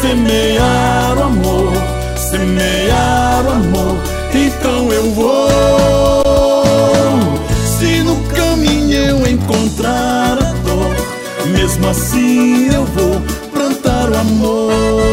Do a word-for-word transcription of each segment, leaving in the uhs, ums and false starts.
semear o amor, semear o amor, então eu vou. Se no caminho eu encontrar a dor, mesmo assim eu vou plantar o amor.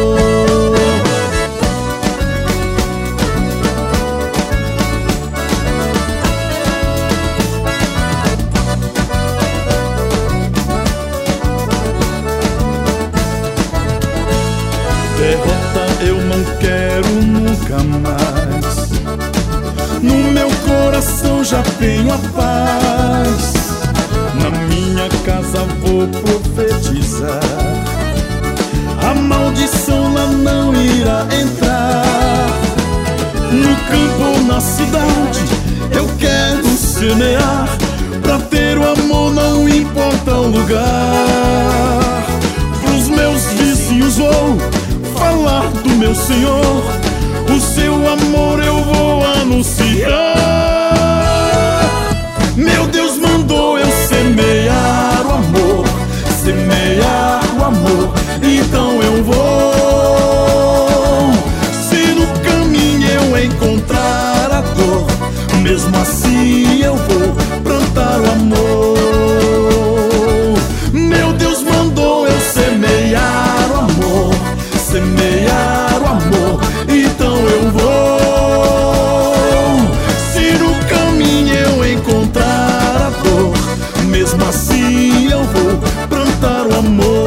Derrota eu não quero nunca mais. No meu coração já tenho a paz. Na minha casa vou profetizar. A maldição lá não irá entrar. No campo ou na cidade eu quero semear. Pra ter o amor não importa o lugar. Pros meus vizinhos vou falar do meu Senhor. O seu amor eu vou anunciar. Meu Deus mandou eu semear o amor, semear o amor, então eu vou. Se no caminho eu encontrar a dor, mesmo assim eu vou plantar o amor. Meu Deus mandou eu semear o amor, semear o amor, então eu vou. Se no caminho eu encontrar a dor, mesmo assim eu vou plantar o amor.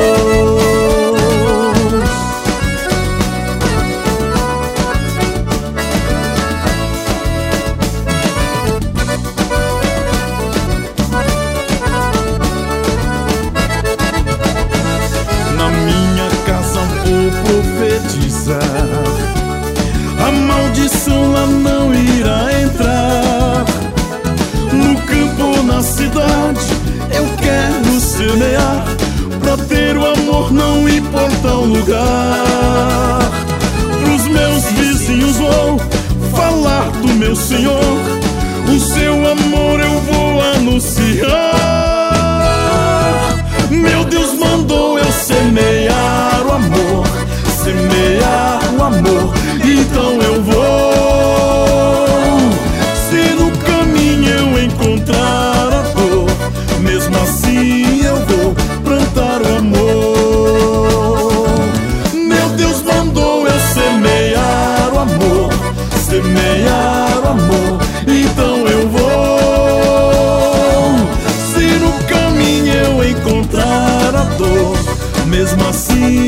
Na minha casa vou profetizar. A maldição lá não irá entrar. No campo ou na cidade eu quero semear. Pra ter o amor não importa o lugar. Pros meus vizinhos vou falar do meu Senhor. O seu amor eu vou anunciar. Meu Deus mandou eu semear o amor, semear o amor, então eu vou. Se no caminho eu encontrar a dor, mesmo assim eu vou plantar o amor. Meu Deus mandou eu semear o amor, semear o amor, então eu vou. Se no caminho eu encontrar a dor, mesmo assim